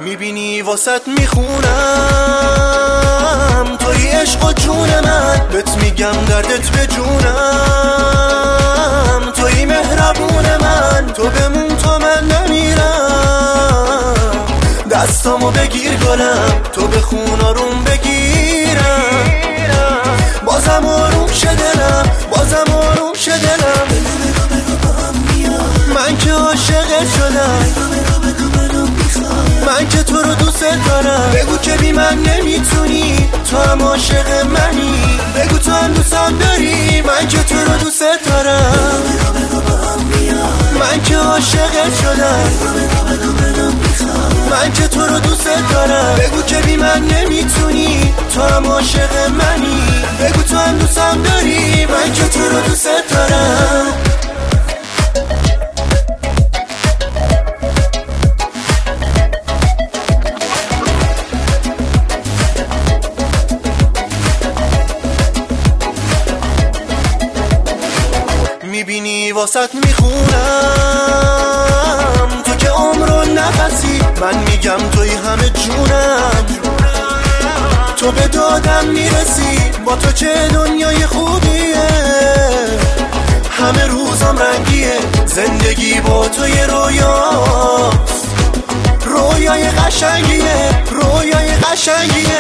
میبینی واسط میخونم توی عشق و جون من، بهت میگم دردت به جونم، توی مهربون من، تو بمون تا من نمیرم، دستامو بگیر گلم تو بخون آروم بگیرم، بازم آروم شه دلم، بازم آروم شه دلم، من که عاشقت شدم، من که تو رو دوست دارم، بگو که بی من نمیتونی، تو هم عاشق منی، بگو تو هم دوستم داری، من که تو رو دوست دارم، من که عاشقت شدم، من که تو رو دوست دارم، بگو که بی من نمیتونی، تو هم عاشق منی، بگو تو هم دوستم داری، من که تو رو دوست دارم. میبینی واسط میخونم تو که عمر و نفسی، من میگم توی همه جونم، تو به دادم میرسی، با تو چه دنیای خوبیه، همه روزم رنگیه، زندگی با تو یه رویاست، رویای قشنگیه، رویای قشنگیه،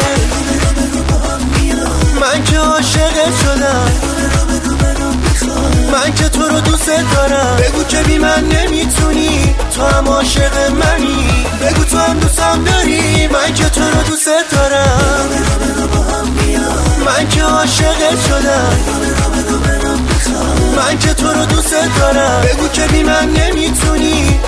من که عاشقت شدم، من که تو رو دوست دارم، بگو که بی من نمیتونی، تو هم عاشق منی، بگو تو هم دوستم داری، من که تو رو دوست دارم، من که عاشقت شدم، من که تو رو دوست دارم، بگو که بی من نمیتونی،